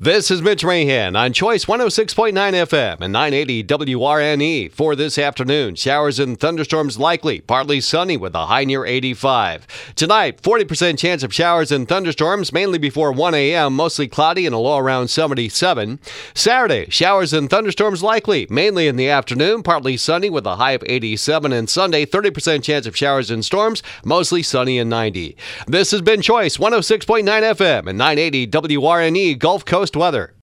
This is Mitch Mahan on Choice 106.9 FM and 980 WRNE for this afternoon. Showers and thunderstorms likely, partly sunny with a high near 85. Tonight, 40% chance of showers and thunderstorms, mainly before 1 a.m., mostly cloudy and a low around 77. Saturday, showers and thunderstorms likely, mainly in the afternoon, partly sunny with a high of 87. And Sunday, 30% chance of showers and storms, mostly sunny and 90. This has been Choice 106.9 FM and 980 WRNE Gulf Coast weather.